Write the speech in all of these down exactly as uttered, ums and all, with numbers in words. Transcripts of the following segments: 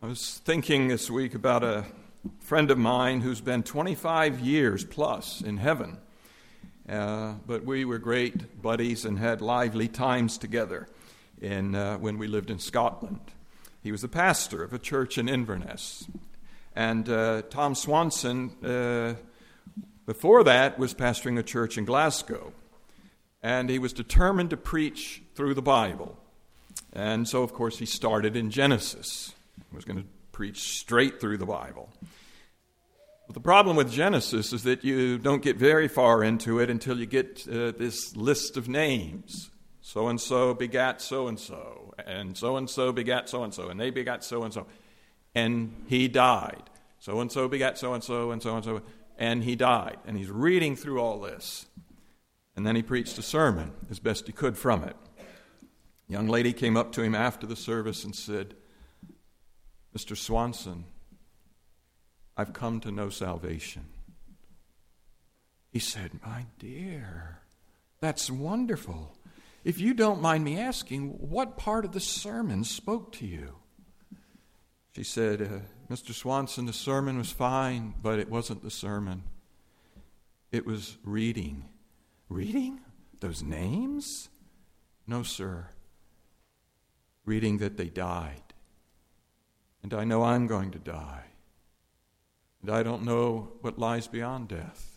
was thinking this week about a friend of mine who's been twenty-five years plus in heaven. Uh, but we were great buddies and had lively times together in uh, when we lived in Scotland. He was the pastor of a church in Inverness. And uh, Tom Swanson, uh, before that, was pastoring a church in Glasgow. And he was determined to preach through the Bible. And so, of course, he started in Genesis. He was going to preach straight through the Bible. But the problem with Genesis is that you don't get very far into it until you get uh, this list of names. So-and-so begat so-and-so, and so-and-so begat so-and-so, and they begat so-and-so. And he died. So-and-so begat so-and-so, and so-and-so, and he died. And he's reading through all this. And then he preached a sermon as best he could from it. A young lady came up to him after the service and said, "Mister Swanson, I've come to know salvation." He said, "My dear, that's wonderful. If you don't mind me asking, what part of the sermon spoke to you?" She said, uh, "Mister Swanson, the sermon was fine, but it wasn't the sermon. It was reading." "Reading? Those names?" "No, sir. Reading that they died. And I know I'm going to die. And I don't know what lies beyond death.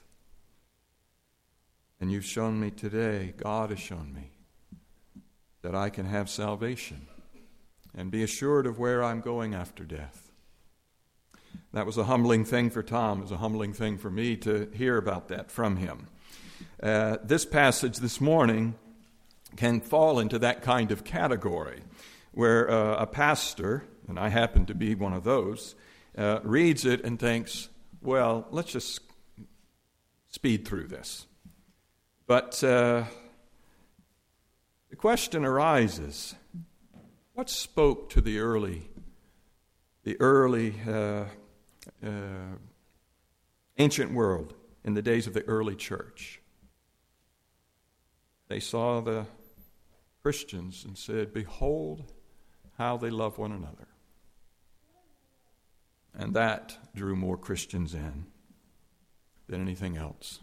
And you've shown me today, God has shown me, that I can have salvation and be assured of where I'm going after death." That was a humbling thing for Tom. It was a humbling thing for me to hear about that from him. Uh, this passage this morning can fall into that kind of category where uh, a pastor, and I happen to be one of those, uh, reads it and thinks, well, let's just speed through this. But uh, the question arises, what spoke to the early, the early uh, uh, ancient world in the days of the early church? They saw the Christians and said, "Behold how they love one another." And that drew more Christians in than anything else.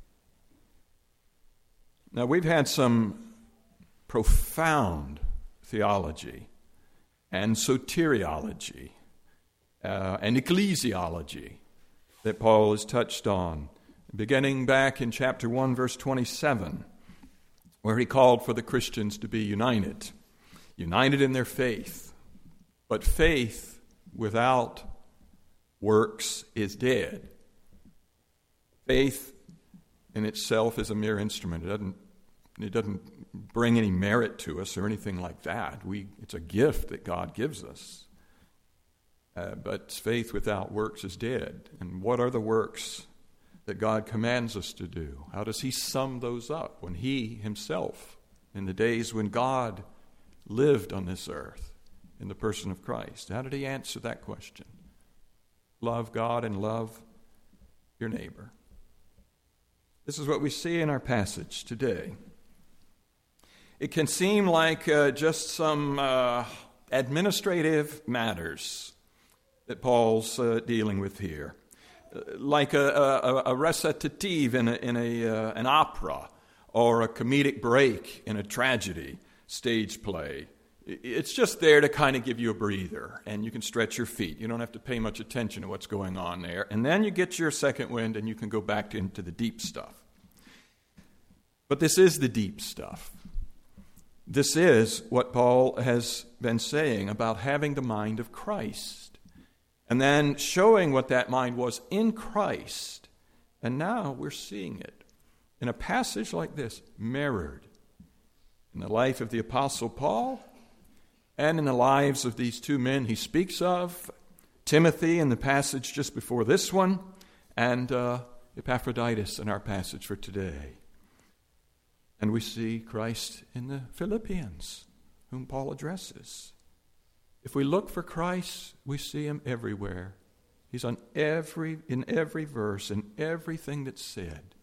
Now, we've had some profound theology and soteriology uh, and ecclesiology that Paul has touched on, beginning back in chapter one, verse twenty-seven, where he called for the Christians to be united, united in their faith. But faith without works is dead. Faith in itself is a mere instrument. It doesn't, it doesn't bring any merit to us or anything like that. We, it's a gift that God gives us. Uh, but faith without works is dead. And what are the works that God commands us to do? How does he sum those up when he himself, in the days when God lived on this earth in the person of Christ, how did he answer that question? Love God and love your neighbor. This is what we see in our passage today. It can seem like uh, just some uh, administrative matters that Paul's uh, dealing with here. Like a, a, a recitative in, a, in a, uh, an opera or a comedic break in a tragedy stage play. It's just there to kind of give you a breather, and you can stretch your feet. You don't have to pay much attention to what's going on there. And then you get your second wind, and you can go back into the deep stuff. But this is the deep stuff. This is what Paul has been saying about having the mind of Christ. And then showing what that mind was in Christ. And now we're seeing it in a passage like this, mirrored in the life of the Apostle Paul and in the lives of these two men he speaks of, Timothy in the passage just before this one, and uh, Epaphroditus in our passage for today. And we see Christ in the Philippians, whom Paul addresses. If we look for Christ, we see him everywhere. He's on every in every verse, in everything that's said.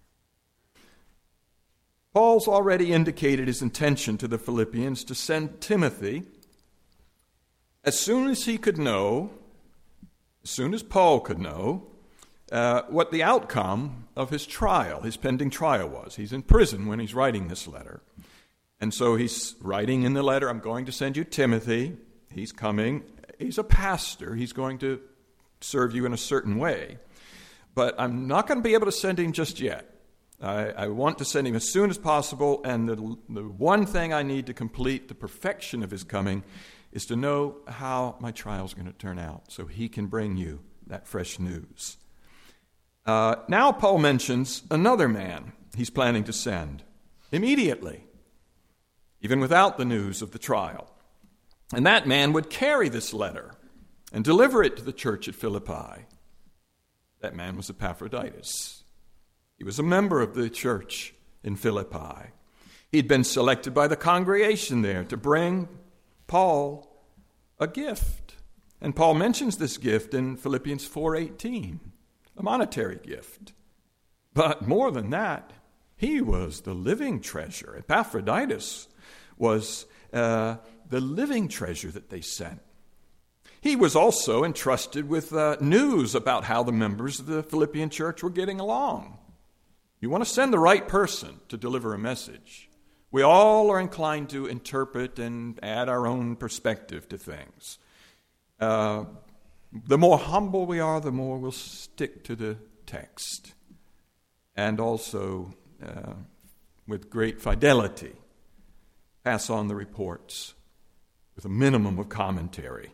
Paul's already indicated his intention to the Philippians to send Timothy as soon as he could know, as soon as Paul could know, uh, what the outcome of his trial, his pending trial was. He's in prison when he's writing this letter. And so he's writing in the letter, I'm going to send you Timothy. He's coming. He's a pastor. He's going to serve you in a certain way. But I'm not going to be able to send him just yet. I, I want to send him as soon as possible, and the, the one thing I need to complete the perfection of his coming is to know how my trial is going to turn out so he can bring you that fresh news. Uh, now Paul mentions another man he's planning to send immediately, even without the news of the trial. And that man would carry this letter and deliver it to the church at Philippi. That man was Epaphroditus. He was a member of the church in Philippi. He'd been selected by the congregation there to bring Paul a gift. And Paul mentions this gift in Philippians four eighteen, a monetary gift. But more than that, he was the living treasure. Epaphroditus was uh, the living treasure that they sent. He was also entrusted with uh, news about how the members of the Philippian church were getting along. You want to send the right person to deliver a message. We all are inclined to interpret and add our own perspective to things. Uh, the more humble we are, the more we'll stick to the text. And also, uh, with great fidelity, pass on the reports with a minimum of commentary.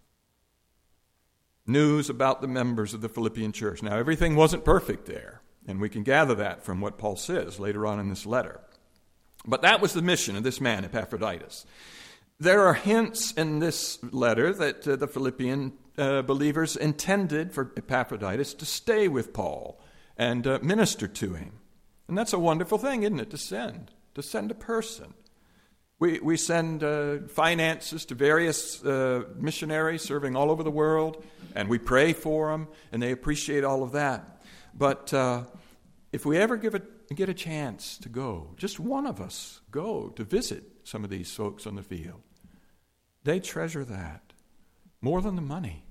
News about the members of the Philippian church. Now, everything wasn't perfect there, and we can gather that from what Paul says later on in this letter. But that was the mission of this man, Epaphroditus. There are hints in this letter that uh, the Philippian uh, believers intended for Epaphroditus to stay with Paul and uh, minister to him. And that's a wonderful thing, isn't it, to send, to send a person. We we send uh, finances to various uh, missionaries serving all over the world, and we pray for them, and they appreciate all of that. But uh, if we ever give a, get a chance to go, just one of us go to visit some of these folks on the field, they treasure that more than the money.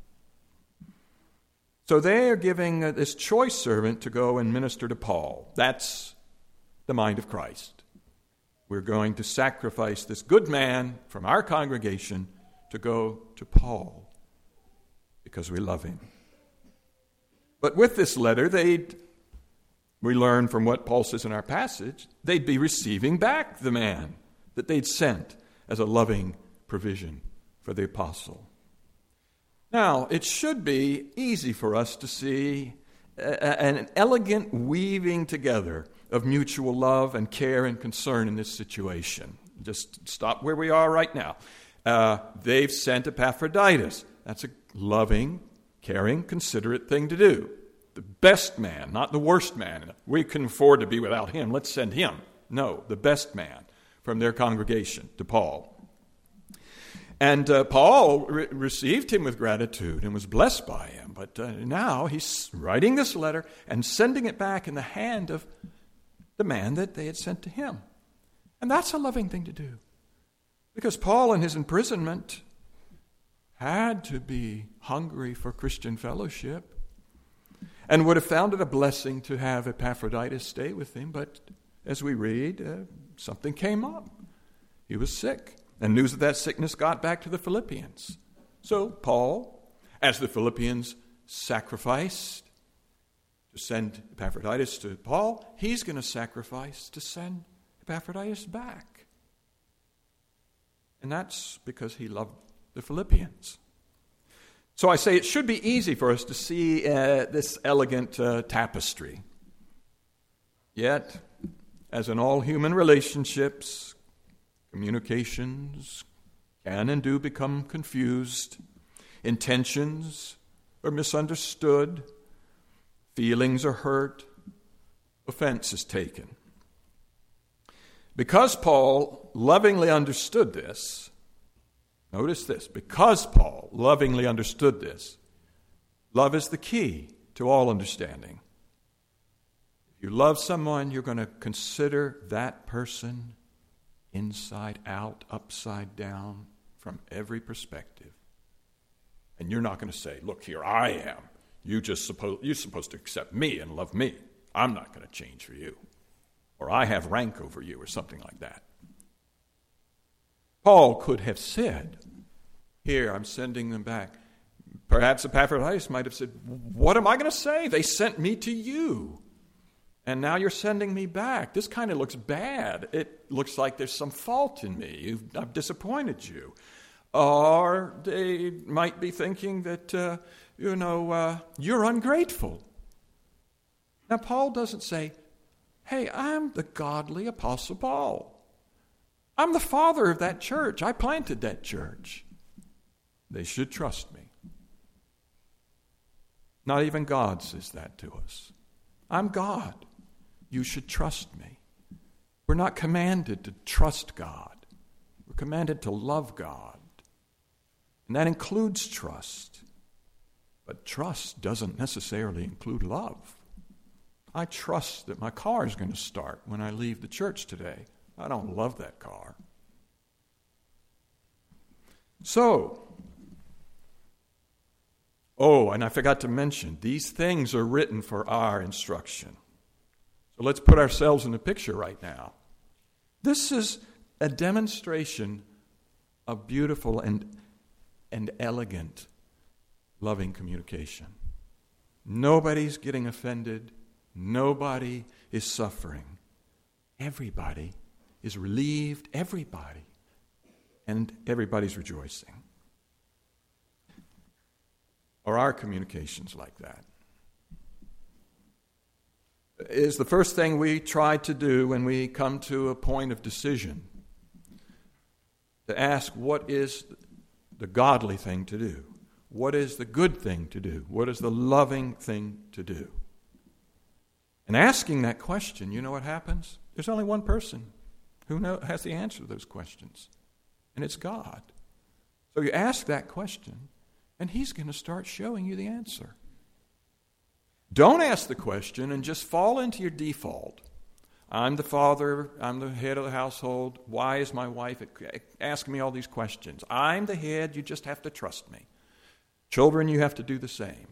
So they are giving uh, this choice servant to go and minister to Paul. That's the mind of Christ. We're going to sacrifice this good man from our congregation to go to Paul because we love him. But with this letter, they'd, we learn from what Paul says in our passage, they'd be receiving back the man that they'd sent as a loving provision for the apostle. Now, it should be easy for us to see a, an elegant weaving together of mutual love and care and concern in this situation. Just stop where we are right now. Uh, they've sent Epaphroditus. That's a loving, caring, considerate thing to do. The best man, not the worst man. We can afford to be without him. Let's send him. No, the best man from their congregation to Paul. And uh, Paul re- received him with gratitude and was blessed by him. But uh, now he's writing this letter and sending it back in the hand of the man that they had sent to him. And that's a loving thing to do. Because Paul in his imprisonment had to be hungry for Christian fellowship and would have found it a blessing to have Epaphroditus stay with him. But as we read, uh, something came up. He was sick. And news of that sickness got back to the Philippians. So Paul, as the Philippians sacrificed to send Epaphroditus to Paul, he's going to sacrifice to send Epaphroditus back. And that's because he loved the Philippians. So I say it should be easy for us to see uh, this elegant uh, tapestry. Yet, as in all human relationships, communications can and do become confused. Intentions are misunderstood. Feelings are hurt. Offense is taken. Because Paul lovingly understood this, notice this, because Paul lovingly understood this, love is the key to all understanding. If you love someone, you're going to consider that person inside out, upside down, from every perspective. And you're not going to say, look, here I am. You just suppose, you're supposed to accept me and love me. I'm not going to change for you. Or I have rank over you or something like that. Paul could have said, here, I'm sending them back. Perhaps Epaphroditus might have said, what am I going to say? They sent me to you. And now you're sending me back. This kind of looks bad. It looks like there's some fault in me. You've, I've disappointed you. Or they might be thinking that, uh, you know, uh, you're ungrateful. Now, Paul doesn't say, hey, I'm the godly Apostle Paul. I'm the father of that church. I planted that church. They should trust me. Not even God says that to us. I'm God. You should trust me. We're not commanded to trust God. We're commanded to love God. And that includes trust. But trust doesn't necessarily include love. I trust that my car is going to start when I leave the church today. I don't love that car. So, oh, and I forgot to mention, these things are written for our instruction. So let's put ourselves in the picture right now. This is a demonstration of beautiful and, and elegant, loving communication. Nobody's getting offended. Nobody is suffering. Everybody is relieved. Everybody. And everybody's rejoicing. Are our communications like that? Is the first thing we try to do when we come to a point of decision to ask what is the godly thing to do? What is the good thing to do? What is the loving thing to do? And asking that question, you know what happens? There's only one person who know, has the answer to those questions, and it's God. So you ask that question, and He's going to start showing you the answer. Don't ask the question and just fall into your default. I'm the father, I'm the head of the household. Why is my wife asking me all these questions? I'm the head, you just have to trust me. Children, you have to do the same.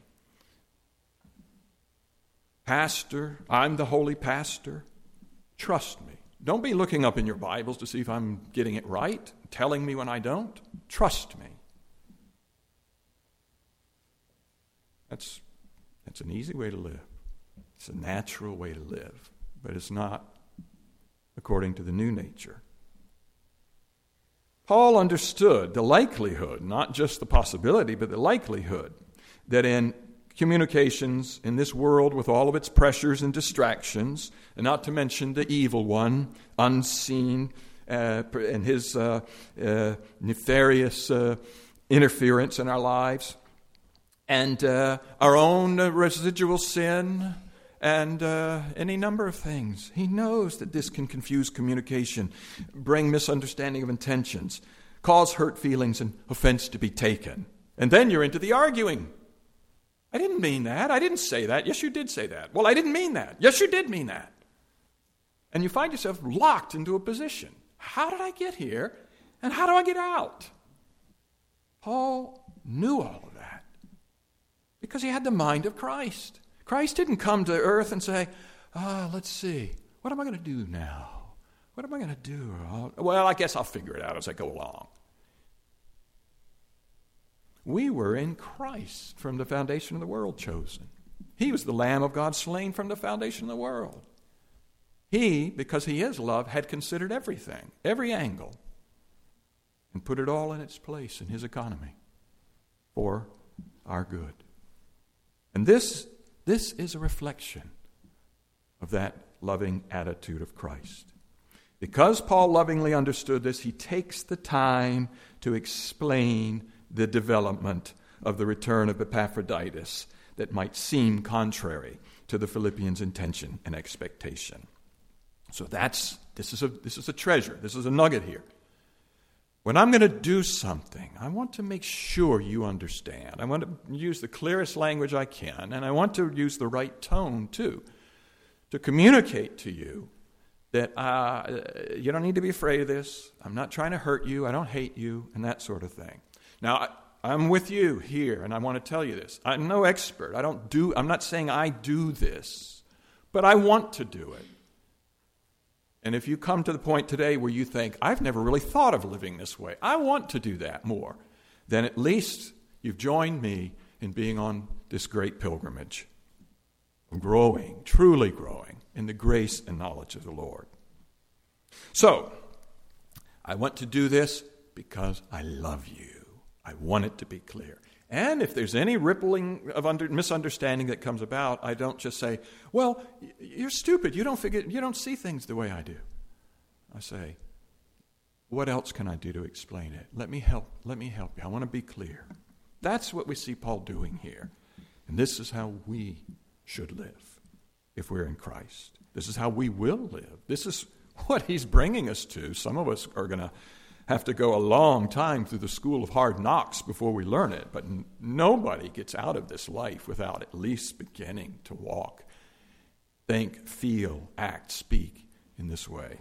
Pastor, I'm the holy pastor. Trust me. Don't be looking up in your Bibles to see if I'm getting it right, telling me when I don't. Trust me. That's, that's an easy way to live. It's a natural way to live, but it's not according to the new nature. Paul understood the likelihood, not just the possibility, but the likelihood that in communications in this world with all of its pressures and distractions, and not to mention the evil one, unseen, uh, and his uh, uh, nefarious uh, interference in our lives, and uh, our own uh, residual sin, and uh, any number of things. He knows that this can confuse communication, bring misunderstanding of intentions, cause hurt feelings and offense to be taken. And then you're into the arguing. I didn't mean that. I didn't say that. Yes, you did say that. Well, I didn't mean that. Yes, you did mean that. And you find yourself locked into a position. How did I get here? And how do I get out? Paul knew all of that because he had the mind of Christ. Christ didn't come to earth and say, ah, let's see, what am I going to do now? What am I going to do? Well, I guess I'll figure it out as I go along. We were in Christ from the foundation of the world chosen. He was the Lamb of God slain from the foundation of the world. He, because He is love, had considered everything, every angle, and put it all in its place in His economy for our good. And this, this is a reflection of that loving attitude of Christ. Because Paul lovingly understood this, he takes the time to explain the development of the return of Epaphroditus that might seem contrary to the Philippians' intention and expectation. So that's this is a this is a treasure. This is a nugget here. When I'm going to do something, I want to make sure you understand. I want to use the clearest language I can, and I want to use the right tone too, to communicate to you that uh, you don't need to be afraid of this. I'm not trying to hurt you. I don't hate you, and that sort of thing. Now, I'm with you here, and I want to tell you this. I'm no expert. I don't do, I'm not saying I do this, but I want to do it. And if you come to the point today where you think, I've never really thought of living this way, I want to do that more, then at least you've joined me in being on this great pilgrimage, growing, truly growing in the grace and knowledge of the Lord. So, I want to do this because I love you. I want it to be clear. And if there's any rippling of under, misunderstanding that comes about, I don't just say, well, you're stupid. You don't figure, you don't see things the way I do. I say, what else can I do to explain it? Let me help. Let me help you. I want to be clear. That's what we see Paul doing here. And this is how we should live if we're in Christ. This is how we will live. This is what he's bringing us to. Some of us are going to have to go a long time through the school of hard knocks before we learn it. But n- nobody gets out of this life without at least beginning to walk, think, feel, act, speak in this way.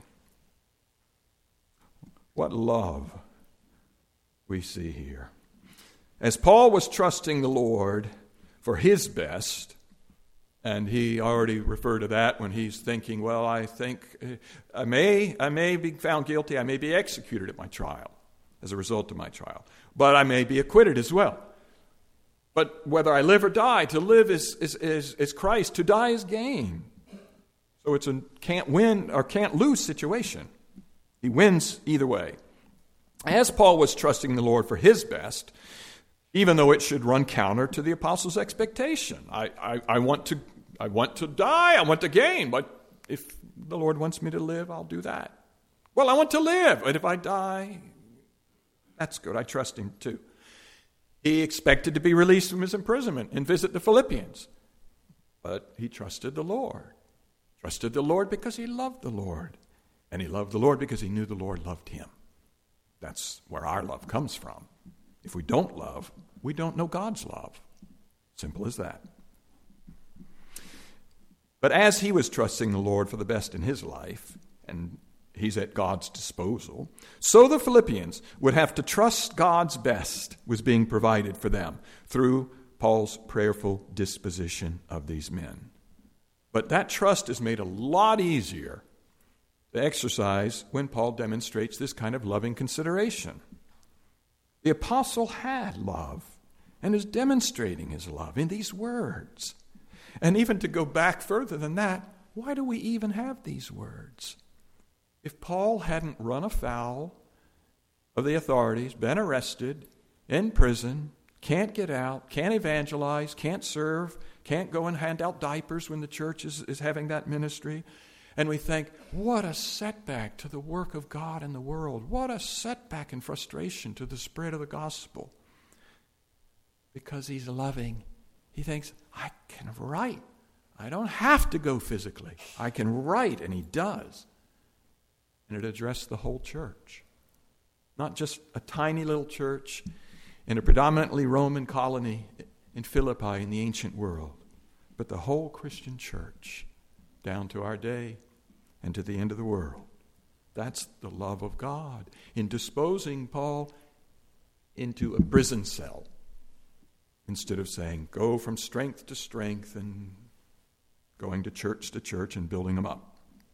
What love we see here. As Paul was trusting the Lord for his best, and he already referred to that when he's thinking, well, I think I may, I may be found guilty. I may be executed at my trial as a result of my trial. But I may be acquitted as well. But whether I live or die, to live is, is, is, is Christ. To die is gain. So it's a can't win or can't lose situation. He wins either way. As Paul was trusting the Lord for his best, even though it should run counter to the apostles' expectation. I, I, I want to I want to die, I want to gain, but if the Lord wants me to live, I'll do that. Well, I want to live, but if I die, that's good. I trust him too. He expected to be released from his imprisonment and visit the Philippians, but he trusted the Lord. Trusted the Lord because he loved the Lord, and he loved the Lord because he knew the Lord loved him. That's where our love comes from. If we don't love, we don't know God's love. Simple as that. But as he was trusting the Lord for the best in his life, and he's at God's disposal, so the Philippians would have to trust God's best was being provided for them through Paul's prayerful disposition of these men. But that trust is made a lot easier to exercise when Paul demonstrates this kind of loving consideration. The apostle had love and is demonstrating his love in these words. And even to go back further than that, why do we even have these words? If Paul hadn't run afoul of the authorities, been arrested, in prison, can't get out, can't evangelize, can't serve, can't go and hand out diapers when the church is, is having that ministry, and we think, what a setback to the work of God in the world. What a setback and frustration to the spread of the gospel. Because he's loving. He thinks, I can write. I don't have to go physically. I can write, and he does. And it addressed the whole church. Not just a tiny little church in a predominantly Roman colony in Philippi in the ancient world, but the whole Christian church down to our day and to the end of the world. That's the love of God in disposing Paul into a prison cell instead of saying, go from strength to strength and going to church to church and building them up.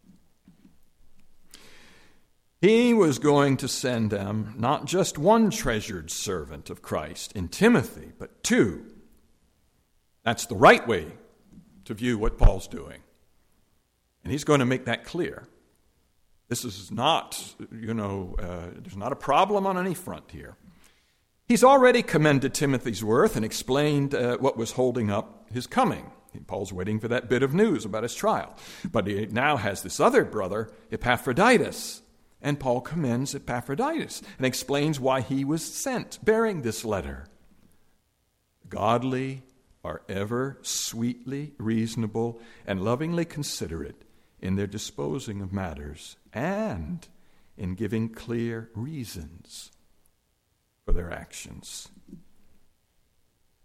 He was going to send them not just one treasured servant of Christ in Timothy, but two. That's the right way to view what Paul's doing. And he's going to make that clear. This is not, you know, uh, there's not a problem on any front here. He's already commended Timothy's worth and explained uh, what was holding up his coming. Paul's waiting for that bit of news about his trial. But he now has this other brother, Epaphroditus. And Paul commends Epaphroditus and explains why he was sent, bearing this letter. Godly are ever sweetly reasonable and lovingly considerate in their disposing of matters and in giving clear reasons for their actions.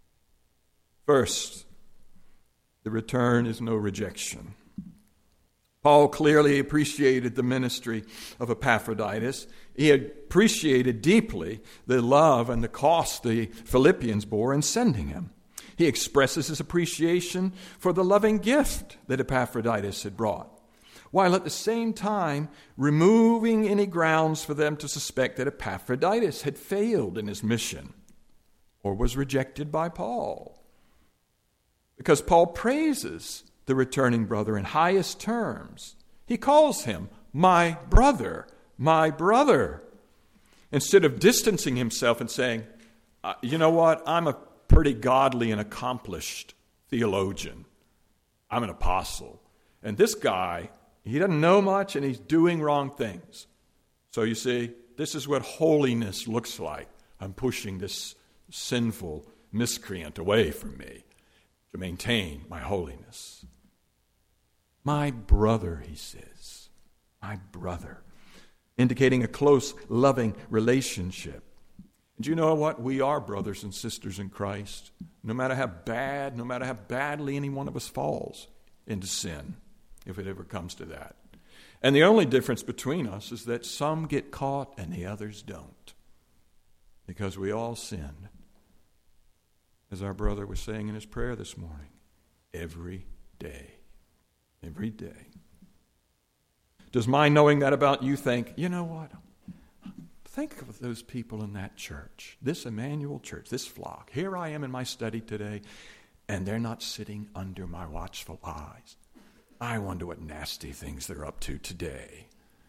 First, the return is no rejection. Paul clearly appreciated the ministry of Epaphroditus. He appreciated deeply the love and the cost the Philippians bore in sending him. He expresses his appreciation for the loving gift that Epaphroditus had brought, while at the same time removing any grounds for them to suspect that Epaphroditus had failed in his mission or was rejected by Paul. Because Paul praises the returning brother in highest terms. He calls him my brother, my brother, instead of distancing himself and saying, uh, you know what, I'm a pretty godly and accomplished theologian. I'm an apostle. And this guy, he doesn't know much and he's doing wrong things. So you see, this is what holiness looks like. I'm pushing this sinful miscreant away from me to maintain my holiness. My brother, he says, my brother, indicating a close, loving relationship. And you know what? We are brothers and sisters in Christ, no matter how bad, no matter how badly any one of us falls into sin, if it ever comes to that. And the only difference between us is that some get caught and the others don't, because we all sin. As our brother was saying in his prayer this morning, every day. Every day. Does my knowing that about you think, you know what? Think of those people in that church, this Emmanuel church, this flock. Here I am in my study today, and they're not sitting under my watchful eyes. I wonder what nasty things they're up to today.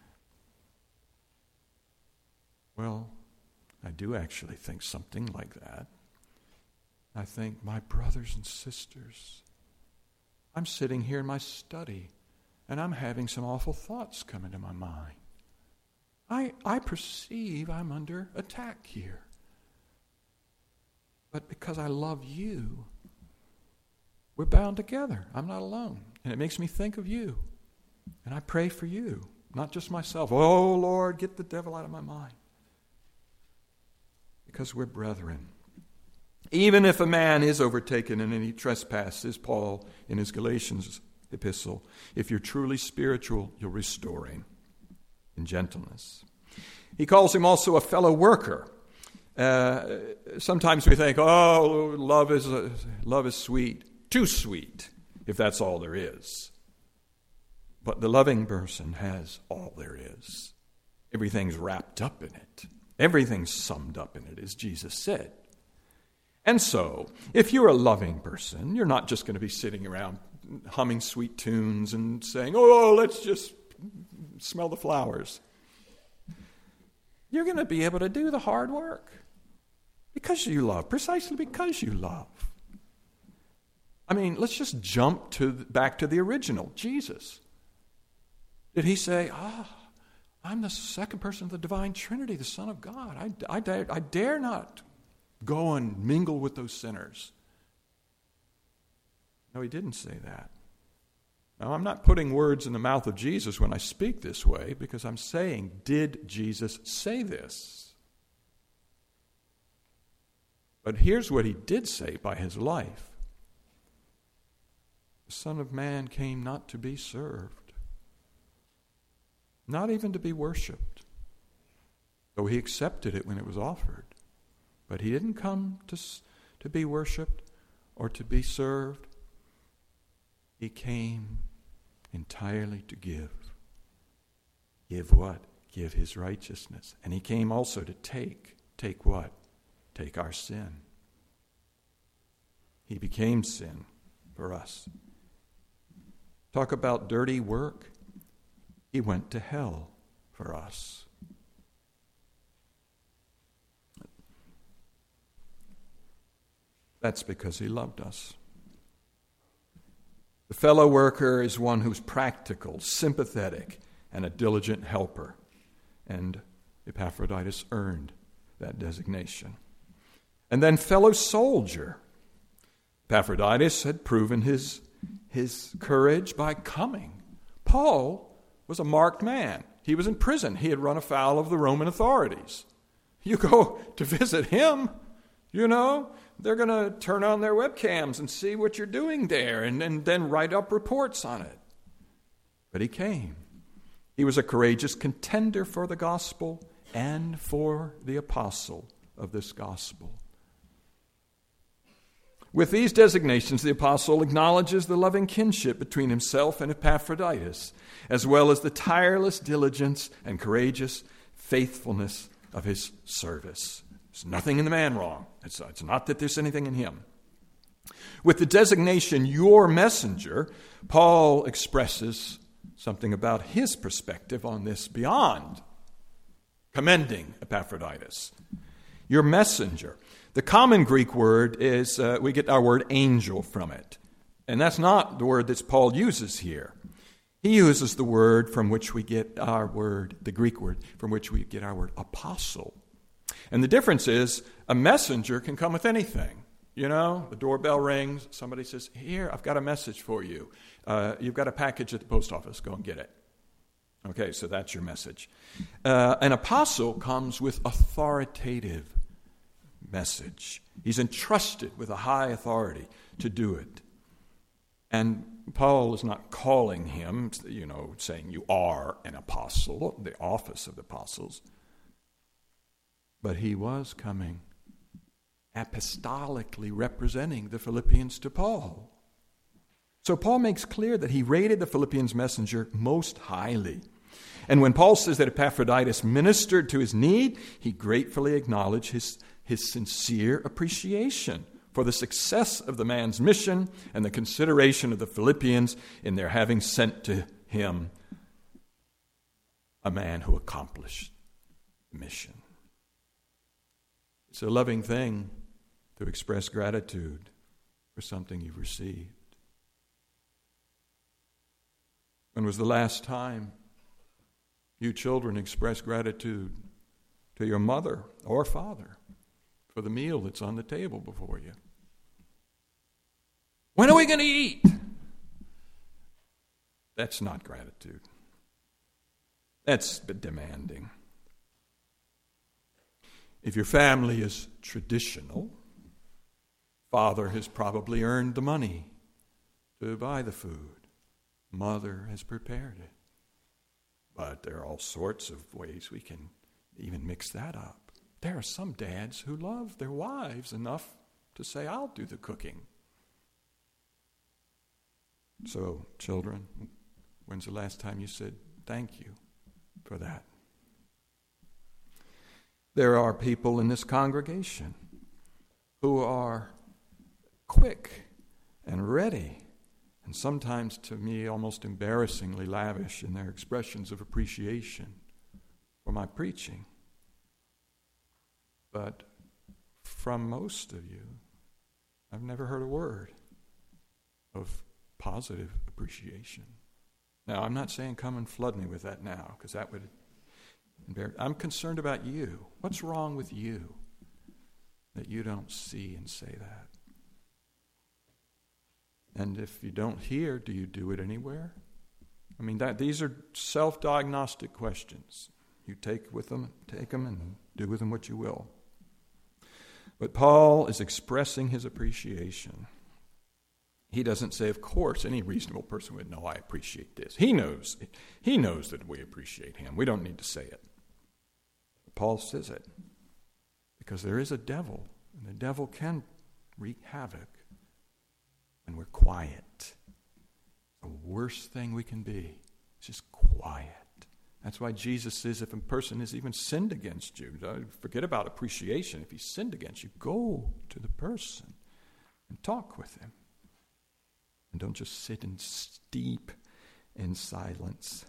Well, I do actually think something like that. I think, my brothers and sisters, I'm sitting here in my study, and I'm having some awful thoughts come into my mind. I, I perceive I'm under attack here. But because I love you, we're bound together. I'm not alone. And it makes me think of you. And I pray for you, not just myself. Oh, Lord, get the devil out of my mind. Because we're brethren. Even if a man is overtaken in any trespass, says Paul in his Galatians epistle, if you're truly spiritual, you'll restore him in gentleness. He calls him also a fellow worker. Uh, sometimes we think, oh, love is uh, love is sweet, too sweet, if that's all there is. But the loving person has all there is. Everything's wrapped up in it. Everything's summed up in it, as Jesus said. And so, if you're a loving person, you're not just going to be sitting around humming sweet tunes and saying, oh, let's just smell the flowers. You're going to be able to do the hard work because you love, precisely because you love. I mean, let's just jump to back to the original, Jesus. Did he say, ah, oh, I'm the second person of the divine Trinity, the Son of God. I, I, dare, I dare not go and mingle with those sinners. No, he didn't say that. Now, I'm not putting words in the mouth of Jesus when I speak this way, because I'm saying, did Jesus say this? But here's what he did say by his life. The Son of Man came not to be served, not even to be worshipped, though he accepted it when it was offered. But he didn't come to, to be worshipped or to be served. He came entirely to give. Give what? Give his righteousness. And he came also to take. Take what? Take our sin. He became sin for us. Talk about dirty work. He went to hell for us. That's because he loved us. The fellow worker is one who's practical, sympathetic, and a diligent helper. And Epaphroditus earned that designation. And then fellow soldier. Epaphroditus had proven his, his courage by coming. Paul was a marked man. He was in prison. He had run afoul of the Roman authorities. You go to visit him, you know, they're going to turn on their webcams and see what you're doing there and, and then write up reports on it. But he came. He was a courageous contender for the gospel and for the apostle of this gospel. With these designations, the apostle acknowledges the loving kinship between himself and Epaphroditus, as well as the tireless diligence and courageous faithfulness of his service. There's nothing in the man wrong. It's, it's not that there's anything in him. With the designation, your messenger, Paul expresses something about his perspective on this beyond commending Epaphroditus. Your messenger. The common Greek word is, uh, we get our word angel from it. And that's not the word that Paul uses here. He uses the word from which we get our word, the Greek word, from which we get our word apostle. And the difference is, a messenger can come with anything. You know, the doorbell rings, somebody says, here, I've got a message for you. Uh, you've got a package at the post office, go and get it. Okay, so that's your message. Uh, an apostle comes with authoritative message. He's entrusted with a high authority to do it. And Paul is not calling him, you know, saying you are an apostle, the office of the apostles. But he was coming apostolically representing the Philippians to Paul. So Paul makes clear that he rated the Philippians messenger most highly. And when Paul says that Epaphroditus ministered to his need, he gratefully acknowledged his, his sincere appreciation for the success of the man's mission and the consideration of the Philippians in their having sent to him a man who accomplished the mission. It's a loving thing to express gratitude for something you've received. When was the last time you children expressed gratitude to your mother or father for the meal that's on the table before you? When are we going to eat? That's not gratitude. That's demanding. If your family is traditional, father has probably earned the money to buy the food. Mother has prepared it. But there are all sorts of ways we can even mix that up. There are some dads who love their wives enough to say, I'll do the cooking. So, children, when's the last time you said thank you for that? There are people in this congregation who are quick and ready, and sometimes to me almost embarrassingly lavish in their expressions of appreciation for my preaching. But from most of you, I've never heard a word of positive appreciation. Now, I'm not saying come and flood me with that now, because that would embarrass. I'm concerned about you. What's wrong with you that you don't see and say that? And if you don't hear, do you do it anywhere? I mean, that these are self-diagnostic questions. You take with them, take them, and do with them what you will. But Paul is expressing his appreciation. He doesn't say, of course, any reasonable person would know I appreciate this. He knows. He knows that we appreciate him. We don't need to say it. But Paul says it because there is a devil, and the devil can wreak havoc when we're quiet. The worst thing we can be is just quiet. That's why Jesus says if a person has even sinned against you, forget about appreciation. If he sinned against you, go to the person and talk with him. And don't just sit and steep in silence.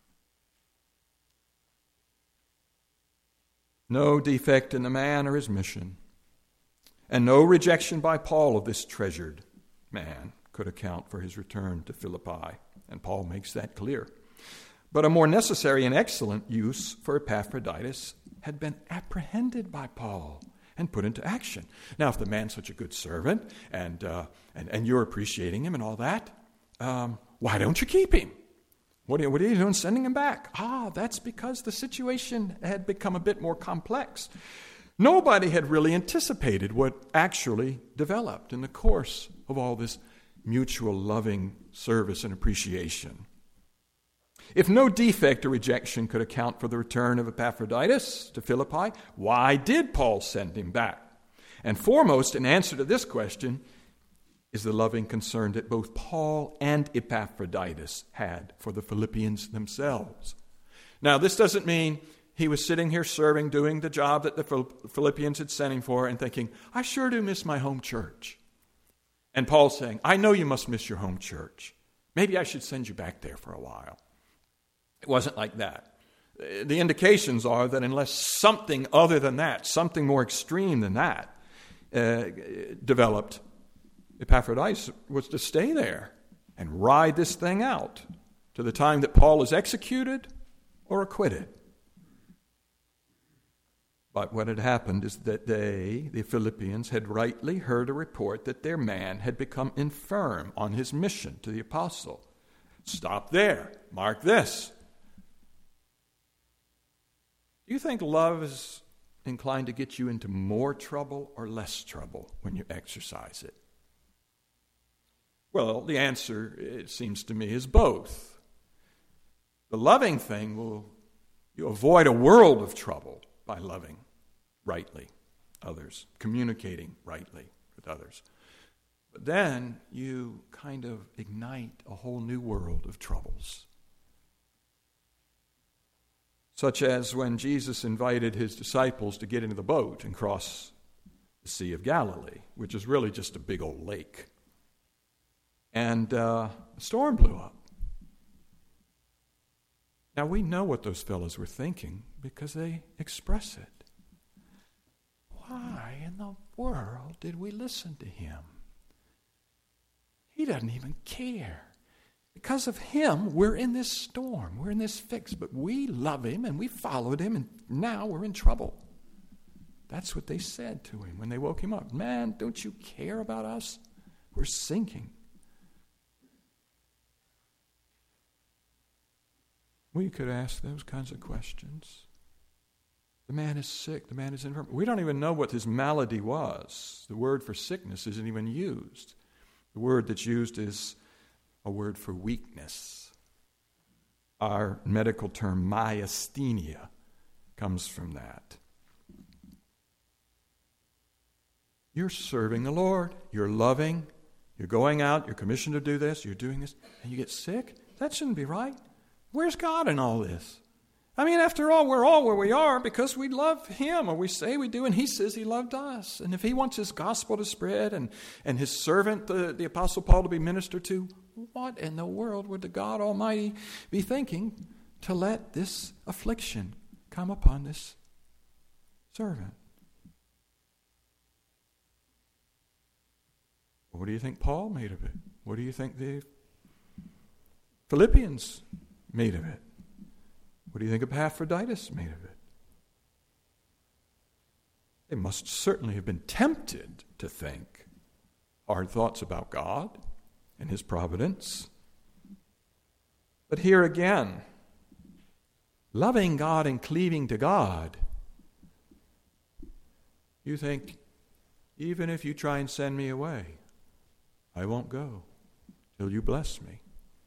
No defect in the man or his mission, and no rejection by Paul of this treasured man could account for his return to Philippi. And Paul makes that clear. But a more necessary and excellent use for Epaphroditus had been apprehended by Paul and put into action. Now, if the man's such a good servant and uh, and, and you're appreciating him and all that, um, why don't you keep him? What are, you, what are you doing sending him back? Ah, that's because the situation had become a bit more complex. Nobody had really anticipated what actually developed in the course of all this mutual loving service and appreciation. If no defect or rejection could account for the return of Epaphroditus to Philippi, why did Paul send him back? And foremost, in answer to this question, is the loving concern that both Paul and Epaphroditus had for the Philippians themselves. Now, this doesn't mean he was sitting here serving, doing the job that the Philippians had sent him for, and thinking, I sure do miss my home church. And Paul's saying, I know you must miss your home church. Maybe I should send you back there for a while. It wasn't like that. The indications are that unless something other than that, something more extreme than that, uh, developed, Epaphroditus was to stay there and ride this thing out to the time that Paul is executed or acquitted. But what had happened is that they, the Philippians, had rightly heard a report that their man had become infirm on his mission to the apostle. Stop there. Mark this. Do you think love is inclined to get you into more trouble or less trouble when you exercise it? Well, the answer, it seems to me, is both. The loving thing will, you avoid a world of trouble by loving rightly others, communicating rightly with others. But then you kind of ignite a whole new world of troubles. Such as when Jesus invited his disciples to get into the boat and cross the Sea of Galilee, which is really just a big old lake. And uh, a storm blew up. Now, we know what those fellows were thinking because they express it. Why in the world did we listen to him? He doesn't even care. Because of him, we're in this storm. We're in this fix. But we love him and we followed him, and now we're in trouble. That's what they said to him when they woke him up. Man, don't you care about us? We're sinking. We could ask those kinds of questions. The man is sick. The man is infirm. We don't even know what his malady was. The word for sickness isn't even used. The word that's used is a word for weakness. Our medical term myasthenia comes from that. You're serving the Lord. You're loving. You're going out. You're commissioned to do this. You're doing this. And you get sick? That shouldn't be right. Where's God in all this? I mean, after all, we're all where we are because we love him, or we say we do, and he says he loved us. And if he wants his gospel to spread and, and his servant, the, the Apostle Paul, to be ministered to, what in the world would the God Almighty be thinking to let this affliction come upon this servant? What do you think Paul made of it? What do you think the Philippians made of it? What do you think Epaphroditus made of it? They must certainly have been tempted to think hard thoughts about God and his providence. But here again, loving God and cleaving to God, you think, even if you try and send me away, I won't go till you bless me.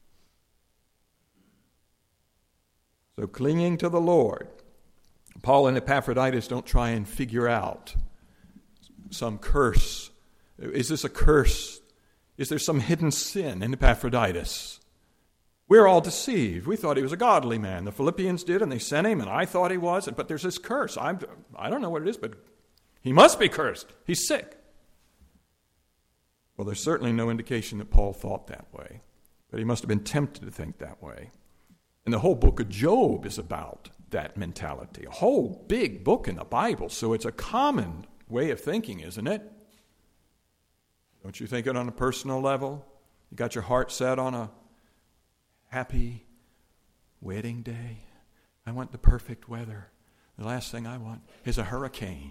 So clinging to the Lord, Paul and Epaphroditus don't try and figure out some curse. Is this a curse? Is there some hidden sin in Epaphroditus? We're all deceived. We thought he was a godly man. The Philippians did, and they sent him, and I thought he was. But there's this curse. I'm, I don't know what it is, but he must be cursed. He's sick. Well, there's certainly no indication that Paul thought that way, but he must have been tempted to think that way. And the whole book of Job is about that mentality. A whole big book in the Bible. So it's a common way of thinking, isn't it? Don't you think it on a personal level? You got your heart set on a happy wedding day. I want the perfect weather. The last thing I want is a hurricane.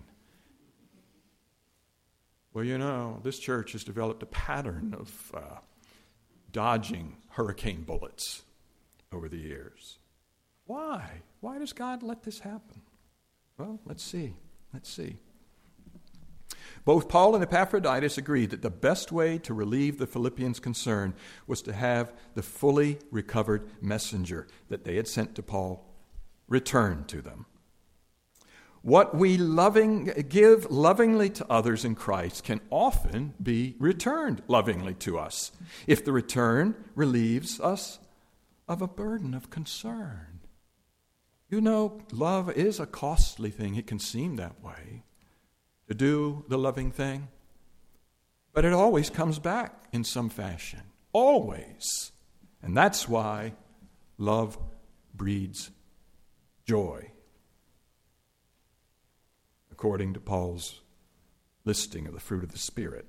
Well, you know, this church has developed a pattern of uh, dodging hurricane bullets over the years. Why? Why does God let this happen? Well, let's see. Let's see. Both Paul and Epaphroditus agreed that the best way to relieve the Philippians' concern was to have the fully recovered messenger that they had sent to Paul return to them. What we loving, give lovingly to others in Christ can often be returned lovingly to us if the return relieves us of a burden of concern. You know, love is a costly thing. It can seem that way, to do the loving thing. But it always comes back in some fashion. Always. And that's why love breeds joy, according to Paul's listing of the fruit of the Spirit.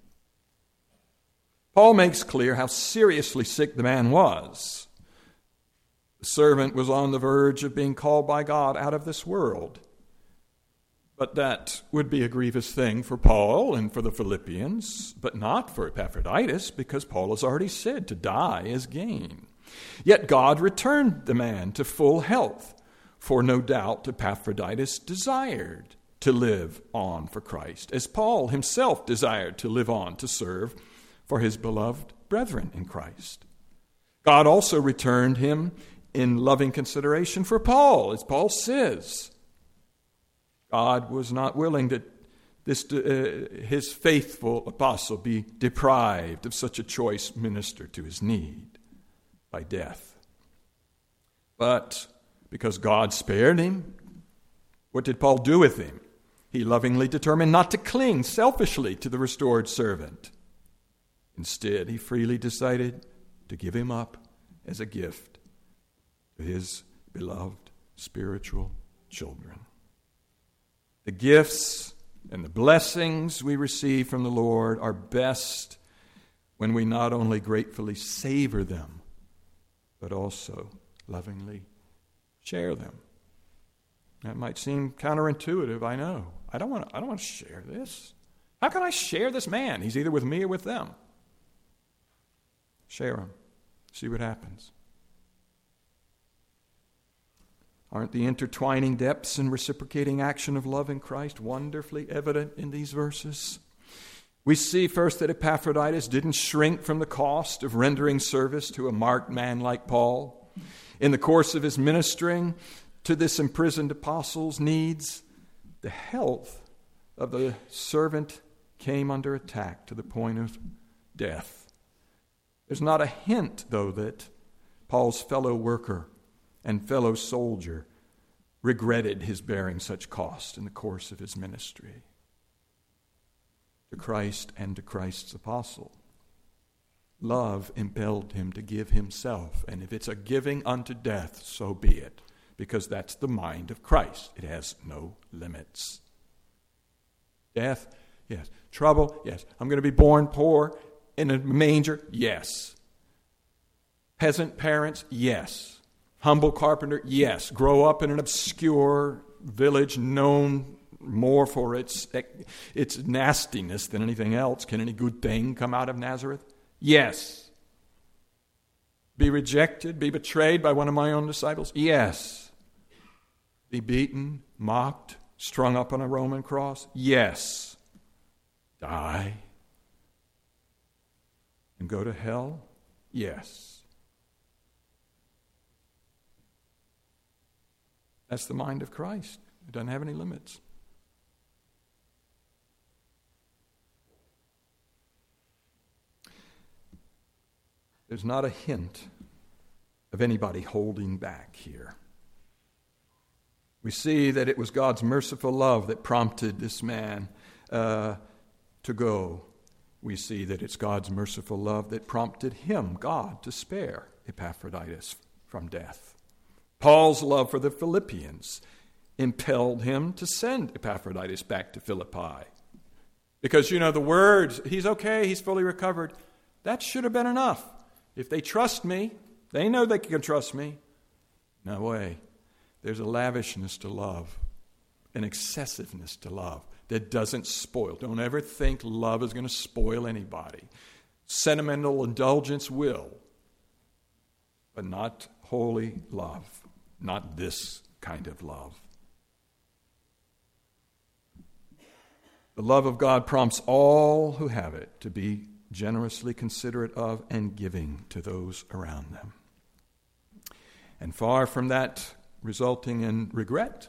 Paul makes clear how seriously sick the man was. The servant was on the verge of being called by God out of this world. But that would be a grievous thing for Paul and for the Philippians, but not for Epaphroditus, because Paul has already said to die is gain. Yet God returned the man to full health, for no doubt Epaphroditus desired to live on for Christ, as Paul himself desired to live on to serve for his beloved brethren in Christ. God also returned him in loving consideration for Paul, as Paul says. God was not willing that this, uh, his faithful apostle be deprived of such a choice minister to his need by death. But because God spared him, what did Paul do with him? He lovingly determined not to cling selfishly to the restored servant. Instead, he freely decided to give him up as a gift to his beloved spiritual children. The gifts and the blessings we receive from the Lord are best when we not only gratefully savor them, but also lovingly share them. That might seem counterintuitive, I know. I don't want to, I don't want to share this. How can I share this man? He's either with me or with them. Share him. See what happens. Aren't the intertwining depths and reciprocating action of love in Christ wonderfully evident in these verses? We see first that Epaphroditus didn't shrink from the cost of rendering service to a marked man like Paul. In the course of his ministering to this imprisoned apostle's needs, the health of the servant came under attack to the point of death. There's not a hint, though, that Paul's fellow worker and fellow soldier regretted his bearing such cost in the course of his ministry to Christ and to Christ's apostle. Love impelled him to give himself, and if it's a giving unto death, so be it, because that's the mind of Christ. It has no limits. Death, yes. Trouble, yes. I'm going to be born poor in a manger, yes. Peasant parents, yes. Humble carpenter, yes. Grow up in an obscure village known more for its, its nastiness than anything else. Can any good thing come out of Nazareth? Yes. Be rejected, be betrayed by one of my own disciples? Yes. Be beaten, mocked, strung up on a Roman cross? Yes. Die and go to hell? Yes. That's the mind of Christ. It doesn't have any limits. There's not a hint of anybody holding back here. We see that it was God's merciful love that prompted this man uh, to go. We see that it's God's merciful love that prompted him, God, to spare Epaphroditus from death. Paul's love for the Philippians impelled him to send Epaphroditus back to Philippi. Because, you know, the words, he's okay, he's fully recovered, that should have been enough. If they trust me, they know they can trust me. No way. There's a lavishness to love, an excessiveness to love that doesn't spoil. Don't ever think love is going to spoil anybody. Sentimental indulgence will, but not holy love, not this kind of love. The love of God prompts all who have it to be generously considerate of and giving to those around them. And far from that resulting in regret,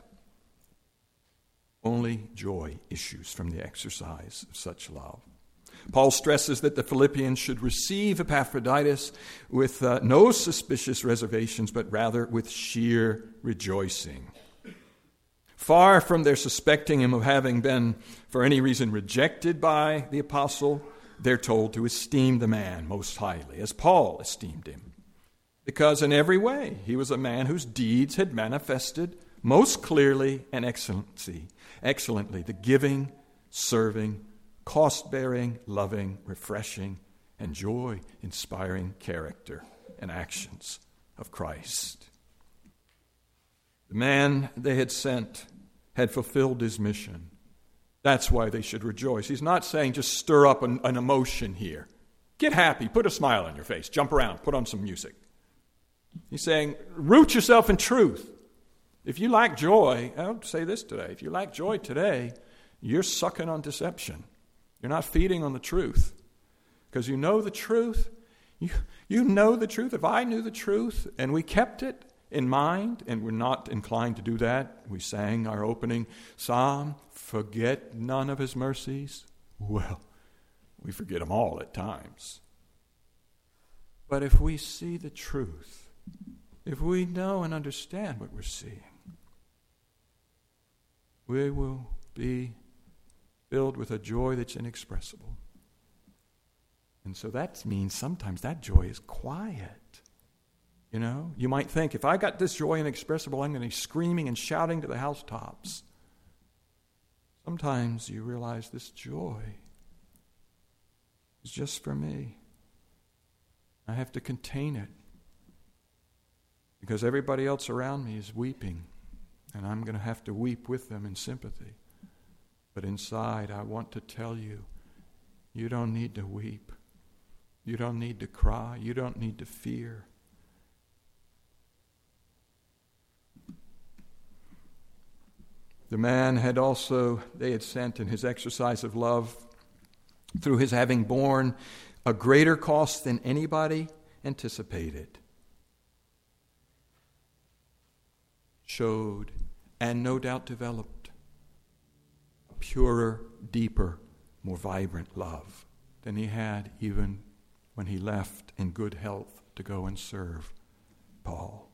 only joy issues from the exercise of such love. Paul stresses that the Philippians should receive Epaphroditus with uh, no suspicious reservations, but rather with sheer rejoicing. Far from their suspecting him of having been, for any reason, rejected by the apostle, they're told to esteem the man most highly, as Paul esteemed him. Because in every way he was a man whose deeds had manifested most clearly and excellency, excellently the giving, serving, cost-bearing, loving, refreshing, and joy-inspiring character and actions of Christ. The man they had sent had fulfilled his mission. That's why they should rejoice. He's not saying just stir up an, an emotion here. Get happy, put a smile on your face, jump around, put on some music. He's saying, root yourself in truth. If you lack joy, I'll say this today, if you lack joy today, you're sucking on deception. You're not feeding on the truth. Because you know the truth. You, you know the truth. If I knew the truth and we kept it in mind, and we're not inclined to do that, we sang our opening psalm, forget none of his mercies. Well, we forget them all at times. But if we see the truth, if we know and understand what we're seeing, we will be filled with a joy that's inexpressible. And so that means sometimes that joy is quiet. You know, you might think, if I got this joy inexpressible, I'm going to be screaming and shouting to the housetops. Sometimes you realize this joy is just for me. I have to contain it because everybody else around me is weeping, and I'm going to have to weep with them in sympathy. But inside, I want to tell you, you don't need to weep. You don't need to cry. You don't need to fear. The man had also, they had sent in his exercise of love, through his having borne a greater cost than anybody anticipated, showed, and no doubt developed, a purer, deeper, more vibrant love than he had even when he left in good health to go and serve Paul.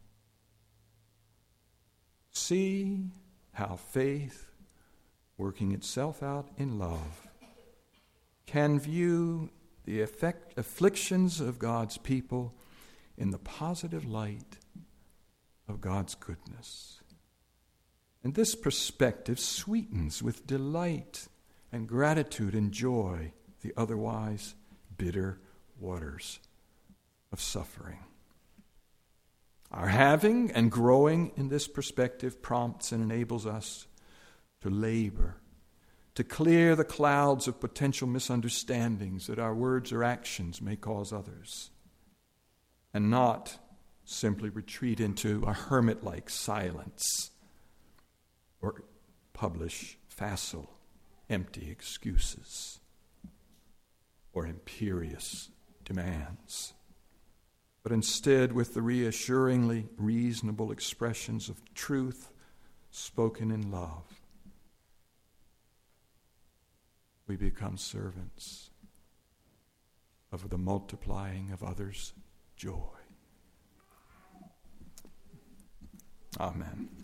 See how faith, working itself out in love, can view the effect, afflictions of God's people in the positive light of God's goodness. And this perspective sweetens with delight and gratitude and joy the otherwise bitter waters of suffering. Our having and growing in this perspective prompts and enables us to labor, to clear the clouds of potential misunderstandings that our words or actions may cause others, and not simply retreat into a hermit-like silence or publish facile, empty excuses or imperious demands, but instead with the reassuringly reasonable expressions of truth spoken in love, we become servants of the multiplying of others' joy. Amen.